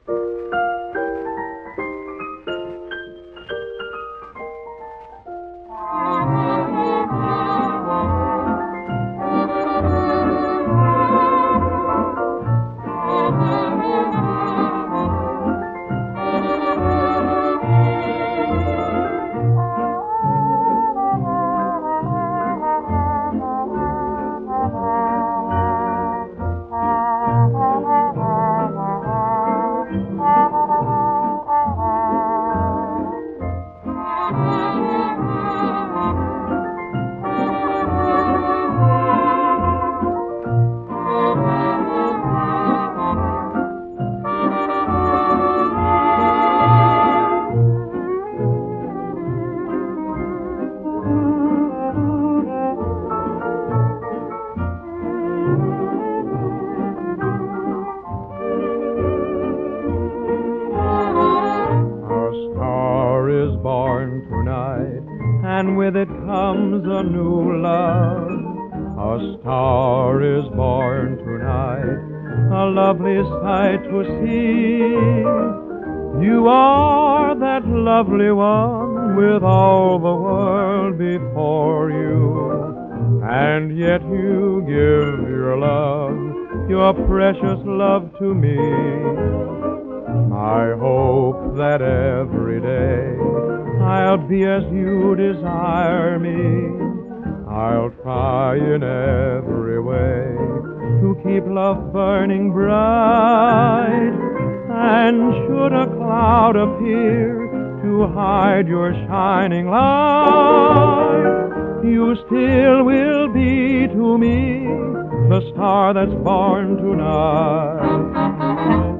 And with it comes a new love. A star is born tonight, a lovely sight to see. You are that lovely one with all the world before you. And yet you give your love, your precious love to me. I hope that every day I'll be as you desire me. I'll try in every way to keep love burning bright. And should a cloud appear to hide your shining light, you still will be to me the star that's born tonight.